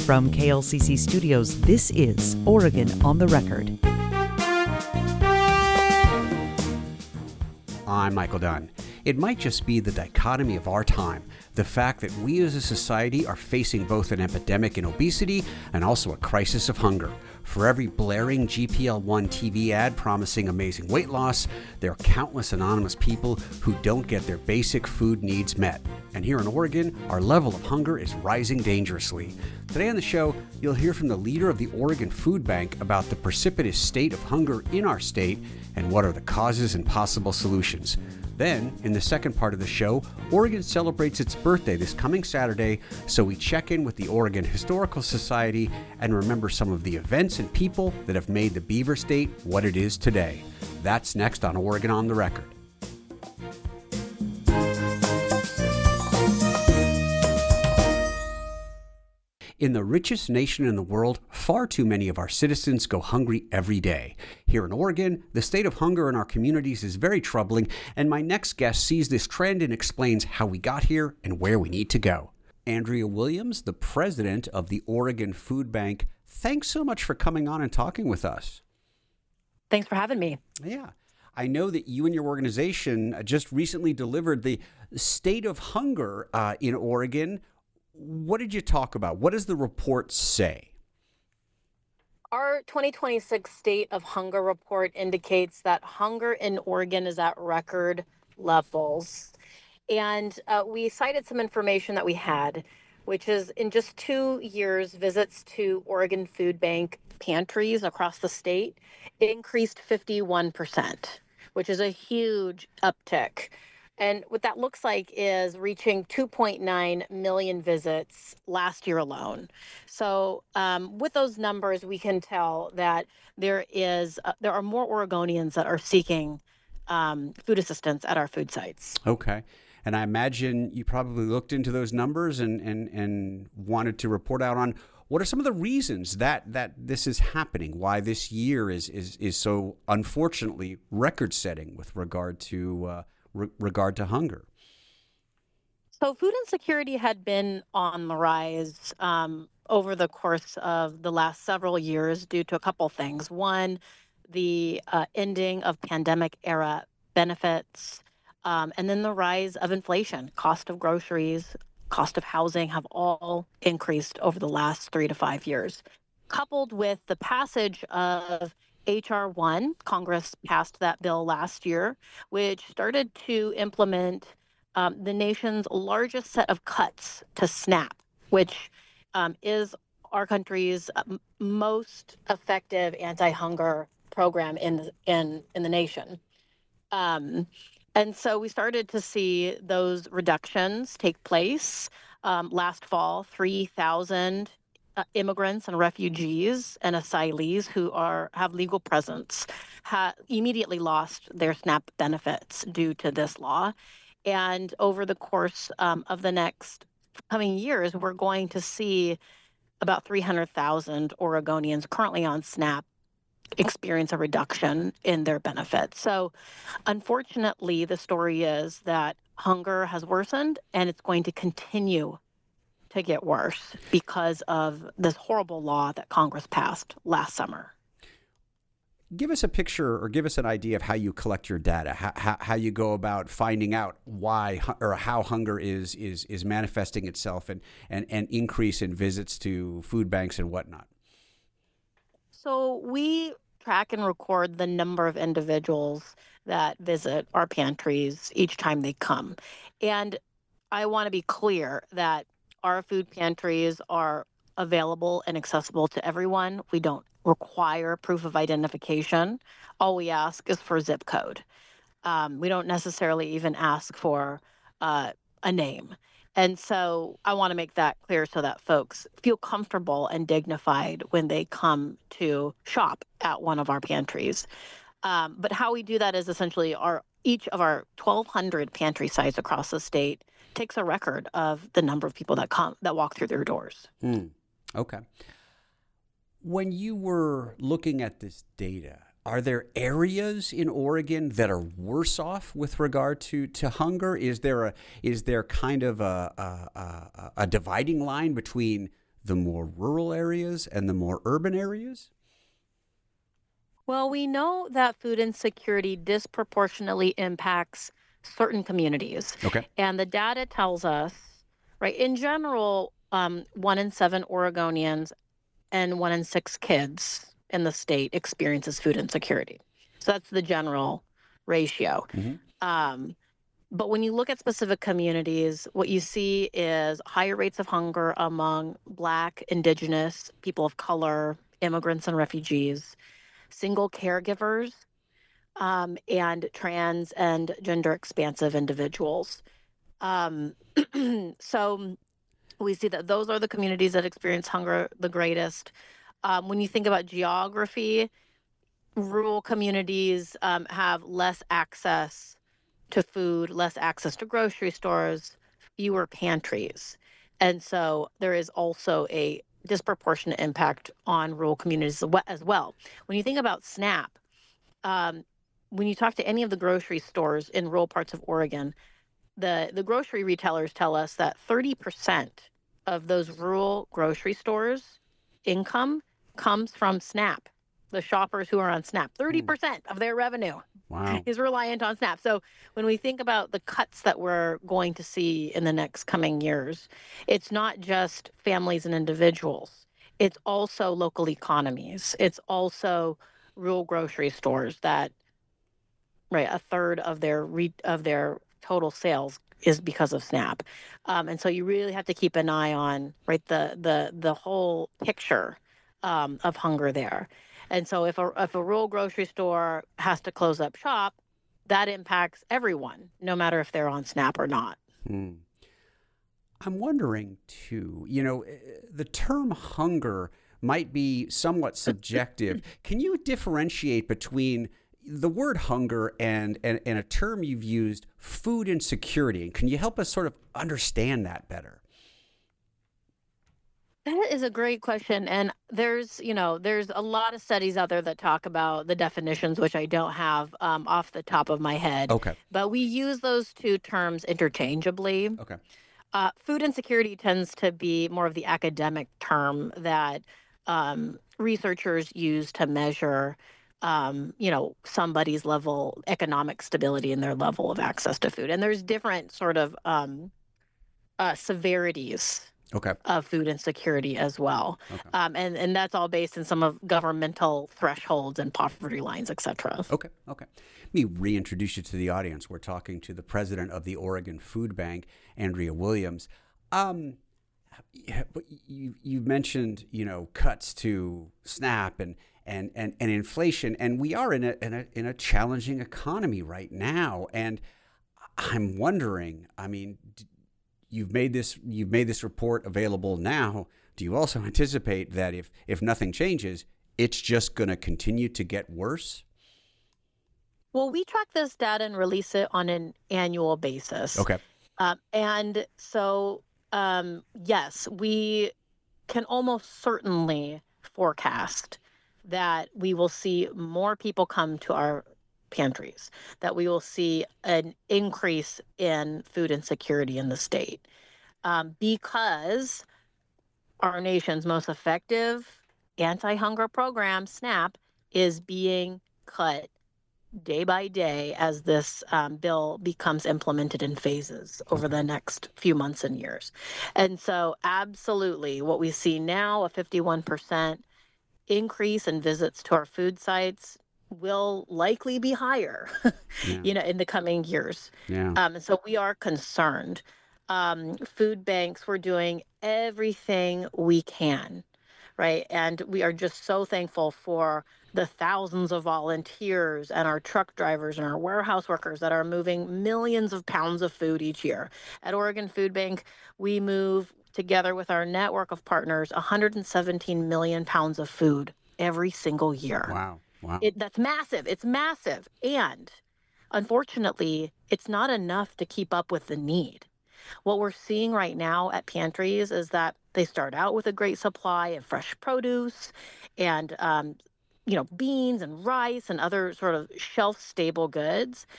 From KLCC Studios, this is Oregon on the Record. I'm Michael Dunn. It might just be the dichotomy of our time, the fact that we as a society are facing both an epidemic in obesity and also a crisis of hunger. For every blaring GLP-1 TV ad promising amazing weight loss, there are countless anonymous people who don't get their basic food needs met. And here in Oregon, our level of hunger is rising dangerously. Today on the show, you'll hear from the leader of the Oregon Food Bank about the precipitous state of hunger in our state and what are the causes and possible solutions. Then, in the second part of the show, Oregon celebrates its birthday this coming Saturday, so we check in with the Oregon Historical Society and remember some of the events and people that have made the Beaver State what it is today. That's next on Oregon on the Record. In the richest nation in the world, far too many of our citizens go hungry every day. Here in Oregon, the state of hunger in our communities is very troubling, and my next guest sees this trend and explains how we got here and where we need to go. Andrea Williams, the president of the Oregon Food Bank, thanks so much for coming on and talking with us. Thanks for having me. Yeah. I know that you and your organization just recently delivered the state of hunger in Oregon. What did you talk about? What does the report say? Our 2026 State of Hunger report indicates that hunger in Oregon is at record levels. And we cited some information that we had, which is in just 2 years, visits to Oregon Food Bank pantries across the state increased 51%, which is a huge uptick. And what that looks like is reaching 2.9 million visits last year alone. So with those numbers, we can tell that there are more Oregonians that are seeking food assistance at our food sites. Okay. And I imagine you probably looked into those numbers and wanted to report out on what are some of the reasons that this is happening, why this year is so unfortunately record-setting with regard to hunger. So food insecurity had been on the rise over the course of the last several years due to a couple things. One, the ending of pandemic era benefits, and then the rise of inflation. Cost of groceries, cost of housing have all increased over the last 3 to 5 years. Coupled with the passage of H.R. 1, Congress passed that bill last year, which started to implement the nation's largest set of cuts to SNAP, which is our country's most effective anti-hunger program in the nation. And so we started to see those reductions take place. Last fall, 3,000 immigrants and refugees and asylees who have legal presence immediately lost their SNAP benefits due to this law. And over the course of the next coming years, we're going to see about 300,000 Oregonians currently on SNAP experience a reduction in their benefits. So unfortunately, the story is that hunger has worsened and it's going to continue to get worse because of this horrible law that Congress passed last summer. Give us a picture or give us an idea of how you collect your data, how you go about finding out why or how hunger is manifesting itself and increase in visits to food banks and whatnot. So we track and record the number of individuals that visit our pantries each time they come. And I want to be clear that our food pantries are available and accessible to everyone. We don't require proof of identification. All we ask is for zip code. We don't necessarily even ask for a name. And so I want to make that clear so that folks feel comfortable and dignified when they come to shop at one of our pantries. But how we do that is essentially each of our 1,200 pantry sites across the state takes a record of the number of people that walk through their doors. Okay. When you were looking at this data, are there areas in Oregon that are worse off with regard to hunger? Is there kind of a dividing line between the more rural areas and the more urban areas? Well, we know that food insecurity disproportionately impacts certain communities. Okay. And the data tells us, right, in general, 1 in 7 Oregonians and 1 in 6 kids in the state experiences food insecurity. So that's the general ratio. Hmm. Um, but when you look at specific communities, what you see is higher rates of hunger among Black, Indigenous, people of color, immigrants and refugees, single caregivers, and trans and gender expansive individuals. Um, so we see that those are the communities that experience hunger the greatest. When you think about geography, rural communities have less access to food, less access to grocery stores, fewer pantries. And so there is also a disproportionate impact on rural communities as well. When you think about SNAP, um, when you talk to any of the grocery stores in rural parts of Oregon, the grocery retailers tell us that 30% of those rural grocery stores' income comes from SNAP. The shoppers who are on SNAP, Hmm. 30% of their revenue Wow. is reliant on SNAP. So when we think about the cuts that we're going to see in the next coming years, it's not just families and individuals. It's also local economies. It's also rural grocery stores that, right, a third of their total sales is because of SNAP. And so you really have to keep an eye on, right, the whole picture of hunger there. And so if a rural grocery store has to close up shop, that impacts everyone, no matter if they're on SNAP or not. Hmm. I'm wondering too, the term hunger might be somewhat subjective. Can you differentiate between the word hunger and a term you've used, food insecurity? And can you help us sort of understand that better? That is a great question. And there's a lot of studies out there that talk about the definitions, which I don't have off the top of my head, Okay. but we use those two terms interchangeably. Okay. Food insecurity tends to be more of the academic term that researchers use to measure, somebody's level economic stability and their level of access to food. And there's different sort of severities Okay. of food insecurity as well, Okay. and that's all based in some of governmental thresholds and poverty lines, etc. Okay. Okay. Let me reintroduce you to the audience. We're talking to the president of the Oregon Food Bank, Andrea Williams. Um, yeah, but you mentioned cuts to SNAP and inflation, and we are in a challenging economy right now. And I'm wondering, I mean, you've made this report available now. Do you also anticipate that if nothing changes, it's just going to continue to get worse? Well, we track this data and release it on an annual basis. Okay. And so, yes, we can almost certainly forecast that we will see more people come to our pantries, that we will see an increase in food insecurity in the state, because our nation's most effective anti hunger program, SNAP, is being cut day by day as this bill becomes implemented in phases over Okay. the next few months and years. And so, absolutely, what we see now, a 51% increase in visits to our food sites, will likely be higher, Yeah. in the coming years. Yeah. And so we are concerned. Food banks, we're doing everything we can, right? And we are just so thankful for the thousands of volunteers and our truck drivers and our warehouse workers that are moving millions of pounds of food each year. At Oregon Food Bank, we move together with our network of partners 117 million pounds of food every single year. Wow. Wow. That's massive. It's massive. And unfortunately, it's not enough to keep up with the need. What we're seeing right now at pantries is that they start out with a great supply of fresh produce and, beans and rice and other sort of shelf stable goods.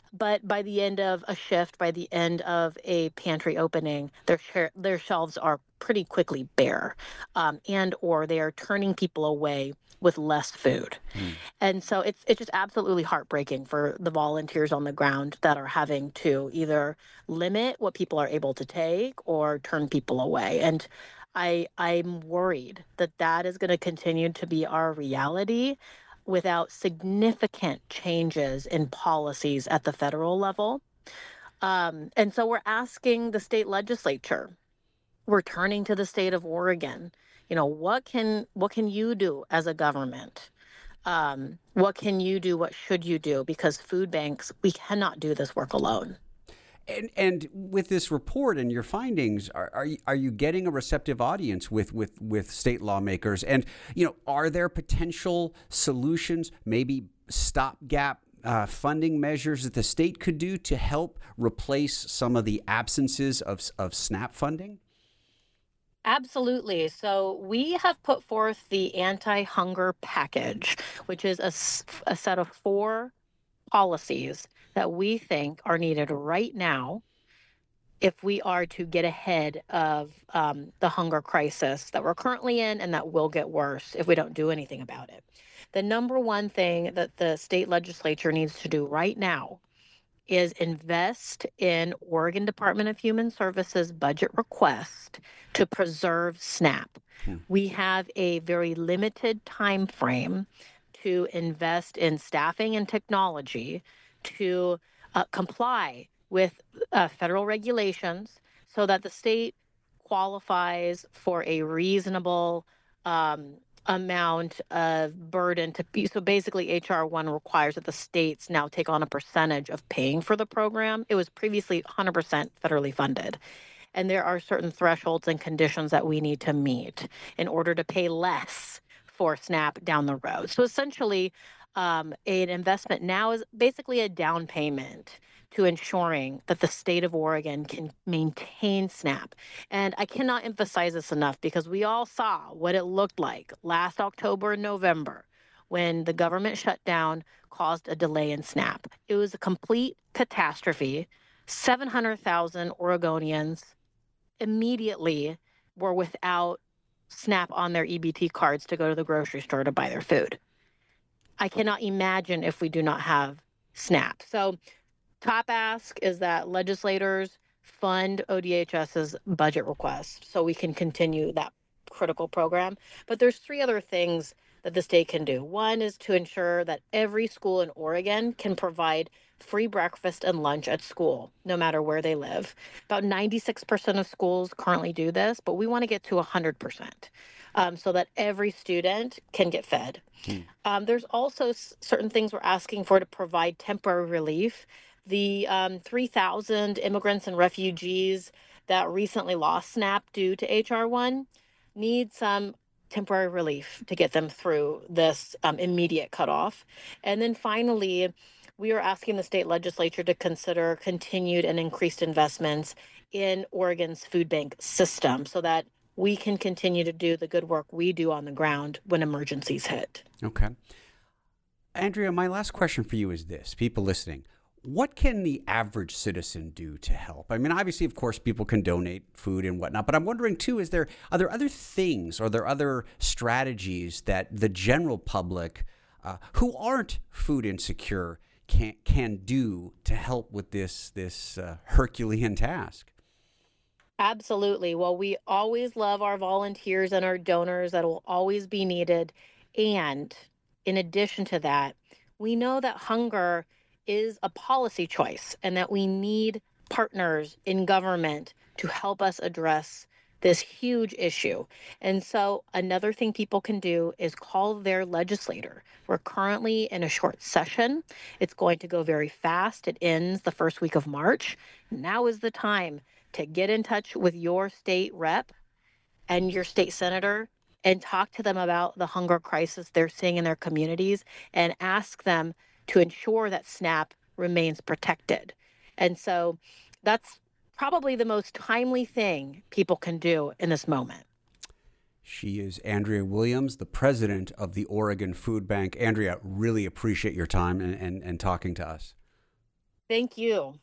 But by the end of a shift, by the end of a pantry opening, their shelves are pretty quickly bare, and or they are turning people away with less food. Hmm. And so it's just absolutely heartbreaking for the volunteers on the ground that are having to either limit what people are able to take or turn people away. And I'm worried that that is going to continue to be our reality without significant changes in policies at the federal level. And so we're asking the state legislature, we're turning to the state of Oregon. What can you do as a government? What can you do? What should you do? Because food banks, we cannot do this work alone. And with this report and your findings, are you getting a receptive audience with state lawmakers? And are there potential solutions, maybe stopgap funding measures that the state could do to help replace some of the absences of SNAP funding? Absolutely. So we have put forth the anti-hunger package, which is a set of four policies that we think are needed right now if we are to get ahead of the hunger crisis that we're currently in and that will get worse if we don't do anything about it. The number one thing that the state legislature needs to do right now is invest in Oregon Department of Human Services budget request to preserve SNAP. We have a very limited time frame to invest in staffing and technology to comply with federal regulations so that the state qualifies for a reasonable amount of burden to be. So basically, HR 1 requires that the states now take on a percentage of paying for the program. It was previously 100% federally funded. And there are certain thresholds and conditions that we need to meet in order to pay less for SNAP down the road. So essentially, an investment now is basically a down payment to ensuring that the state of Oregon can maintain SNAP. And I cannot emphasize this enough because we all saw what it looked like last October and November when the government shutdown caused a delay in SNAP. It was a complete catastrophe. 700,000 Oregonians immediately were without SNAP on their EBT cards to go to the grocery store to buy their food. I cannot imagine if we do not have SNAP. So top ask is that legislators fund ODHS's budget request so we can continue that critical program. But there's three other things that the state can do. One is to ensure that every school in Oregon can provide free breakfast and lunch at school, no matter where they live. About 96% of schools currently do this, but we want to get to 100%, so that every student can get fed. There's also certain things we're asking for to provide temporary relief. The 3,000 immigrants and refugees that recently lost SNAP due to HR 1 need some temporary relief to get them through this immediate cutoff. And then finally, we are asking the state legislature to consider continued and increased investments in Oregon's food bank system so that we can continue to do the good work we do on the ground when emergencies hit. Okay. Andrea, my last question for you is this. People listening, what can the average citizen do to help? I mean, obviously, of course, people can donate food and whatnot, but I'm wondering too, are there other things, are there other strategies that the general public who aren't food insecure can do to help with this Herculean task? Absolutely. Well, we always love our volunteers and our donors that will always be needed. And in addition to that, we know that hunger is a policy choice and that we need partners in government to help us address this huge issue. And so another thing people can do is call their legislator. We're currently in a short session. It's going to go very fast. It ends the first week of March. Now is the time to get in touch with your state rep and your state senator and talk to them about the hunger crisis they're seeing in their communities and ask them to ensure that SNAP remains protected. And so that's probably the most timely thing people can do in this moment. She is Andrea Williams, the president of the Oregon Food Bank. Andrea, really appreciate your time and talking to us. Thank you.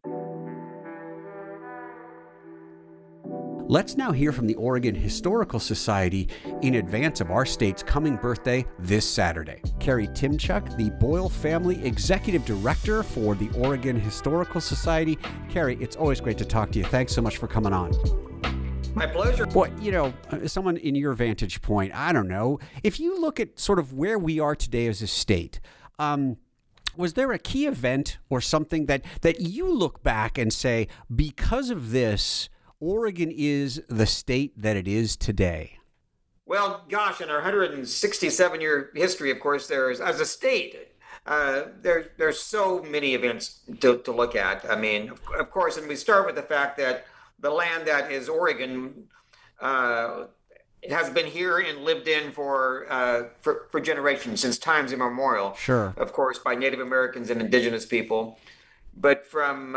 Let's now hear from the Oregon Historical Society in advance of our state's coming birthday this Saturday. Carrie Timchuk, the Boyle family executive director for the Oregon Historical Society. Carrie, it's always great to talk to you. Thanks so much for coming on. My pleasure. Boy, someone in your vantage point, I don't know, if you look at sort of where we are today as a state, was there a key event or something that you look back and say, because of this, Oregon is the state that it is today? Well, gosh, in our 167-year history, of course, there's, as a state, there's so many events to look at. I mean, of course, and we start with the fact that the land that is Oregon, it has been here and lived in for generations, since times immemorial. Sure. Of course, by Native Americans and indigenous people. But from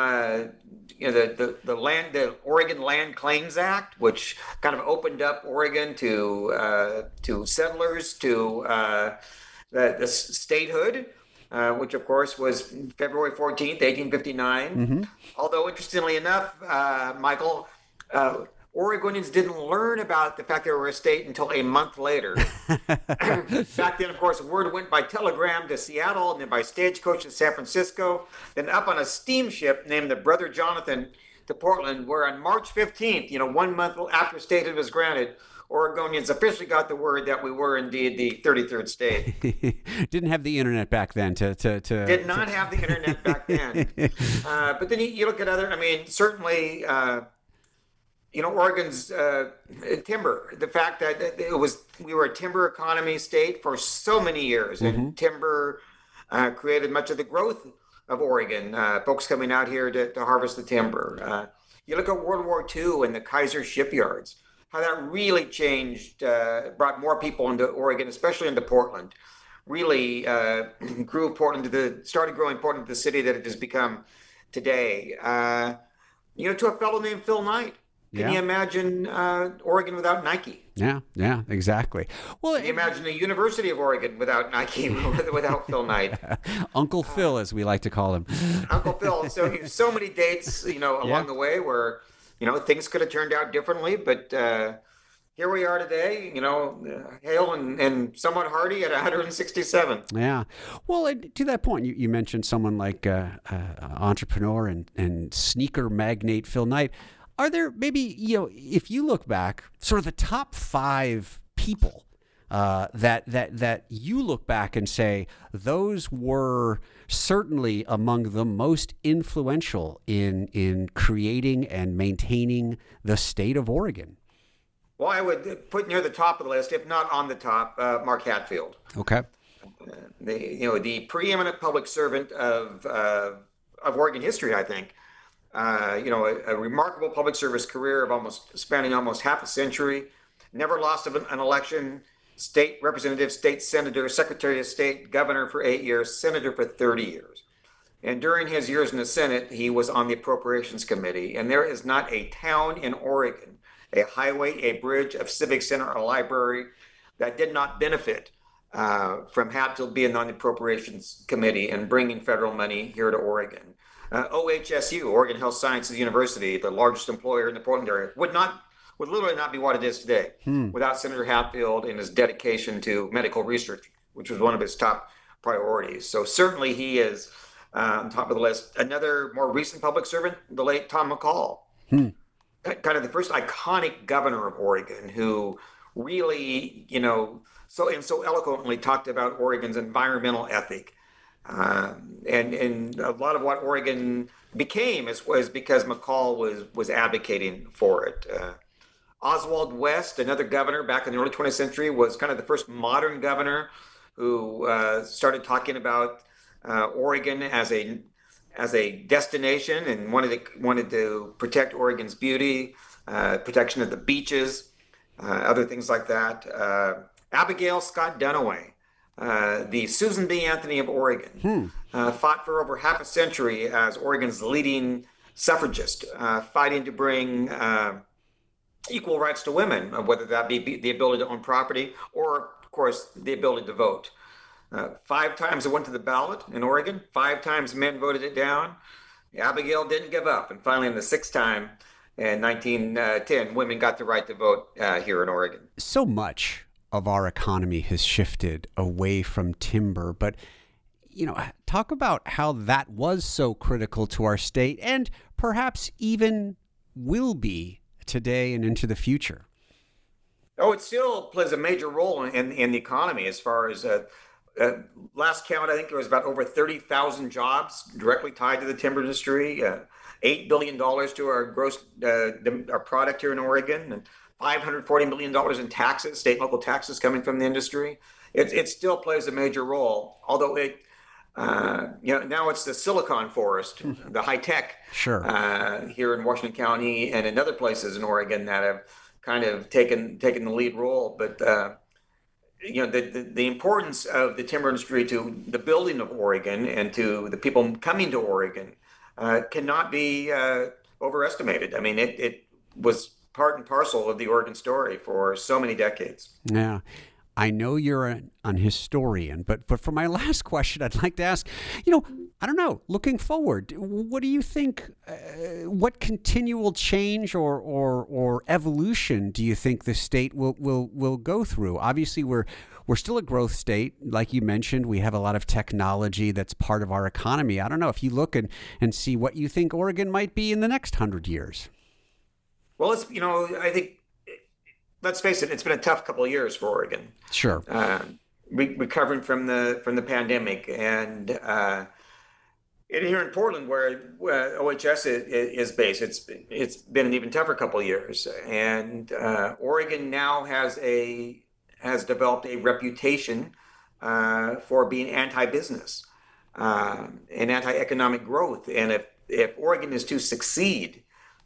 the Oregon Land Claims Act, which kind of opened up Oregon to settlers, to the statehood, which of course was February 14th, 1859. Mm-hmm. Although interestingly enough, Michael, Oregonians didn't learn about the fact they were a state until a month later. Back then, of course, word went by telegram to Seattle and then by stagecoach to San Francisco, then up on a steamship named the Brother Jonathan to Portland, where on March 15th, 1 month after statehood was granted, Oregonians officially got the word that we were indeed the 33rd state. Didn't have the internet back then Did not have the internet back then. But then you look at other, certainly... Oregon's timber, the fact that we were a timber economy state for so many years, mm-hmm. and timber created much of the growth of Oregon, folks coming out here to harvest the timber. You look at World War II and the Kaiser shipyards, how that really changed, brought more people into Oregon, especially into Portland, really started growing Portland to the city that it has become today. To a fellow named Phil Knight. Can you imagine Oregon without Nike? Yeah, exactly. Well, can you imagine the University of Oregon without Nike, without Phil Knight? Uncle Phil, as we like to call him. Uncle Phil. So many dates, along the way where, things could have turned out differently, but here we are today, hale and somewhat hardy at 167. Yeah. Well, to that point, you mentioned someone like entrepreneur and sneaker magnate Phil Knight. Are there maybe, if you look back, sort of the top 5 people that you look back and say those were certainly among the most influential in creating and maintaining the state of Oregon? Well, I would put near the top of the list, if not on the top, Mark Hatfield. Okay. The preeminent public servant of Oregon history, I think. A remarkable public service career of spanning almost half a century, never lost an election, state representative, state senator, secretary of state, governor for 8 years, senator for 30 years. And during his years in the Senate, he was on the Appropriations Committee. And there is not a town in Oregon, a highway, a bridge, a civic center, a library that did not benefit from Hatfield being on the Appropriations Committee and bringing federal money here to Oregon. OHSU, Oregon Health Sciences University, the largest employer in the Portland area, would literally not be what it is today without Senator Hatfield and his dedication to medical research, which was one of his top priorities. So certainly he is on top of the list. Another more recent public servant, the late Tom McCall, kind of the first iconic governor of Oregon, who really, so eloquently talked about Oregon's environmental ethic. And a lot of what Oregon became was because McCall was advocating for it. Oswald West, another governor back in the early 20th century, was kind of the first modern governor who started talking about Oregon as a destination and wanted to protect Oregon's beauty, protection of the beaches, other things like that. Abigail Scott Duniway. The Susan B. Anthony of Oregon, fought for over half a century as Oregon's leading suffragist, fighting to bring equal rights to women, whether that be the ability to own property or, of course, the ability to vote. 5 times it went to the ballot in Oregon. 5 times men voted it down. Abigail didn't give up. And finally, in the 6th time, in 1910, women got the right to vote here in Oregon. So much of our economy has shifted away from timber, but talk about how that was so critical to our state and perhaps even will be today and into the future. Oh, it still plays a major role in the economy as far as last count, I think there was about over 30,000 jobs directly tied to the timber industry, $8 billion to our gross our product here in Oregon, and $540 million in taxes, state and local taxes coming from the industry. It still plays a major role, although it now it's the Silicon Forest, the high tech, here in Washington County and in other places in Oregon that have kind of taken the lead role. But the importance of the timber industry to the building of Oregon and to the people coming to Oregon cannot be overestimated. I mean, it was part and parcel of the Oregon story for so many decades. Yeah. I know you're an historian, but for my last question, I'd like to ask, I don't know, looking forward, what do you think, what continual change or evolution do you think the state will go through? Obviously, we're still a growth state. Like you mentioned, we have a lot of technology that's part of our economy. I don't know if you look and see what you think Oregon might be in the next 100 years. Well, I think, let's face it, it's been a tough couple of years for Oregon. Sure. Recovering from the pandemic, and here in Portland, where OHS is based, it's been an even tougher couple of years. And Oregon now has developed a reputation for being anti-business and anti-economic growth. And if Oregon is to succeed,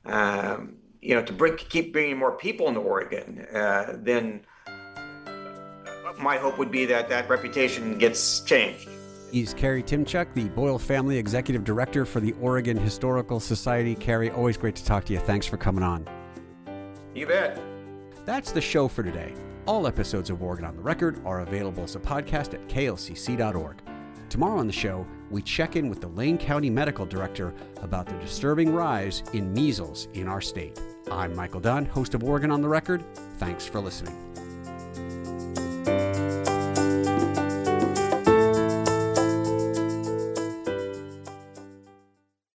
to keep bringing more people into Oregon, then my hope would be that reputation gets changed. He's Carey Timchuk, the Boyle Family Executive Director for the Oregon Historical Society. Carey, always great to talk to you. Thanks for coming on. You bet. That's the show for today. All episodes of Oregon on the Record are available as a podcast at klcc.org. Tomorrow on the show, we check in with the Lane County Medical Director about the disturbing rise in measles in our state. I'm Michael Dunn, host of Oregon on the Record. Thanks for listening.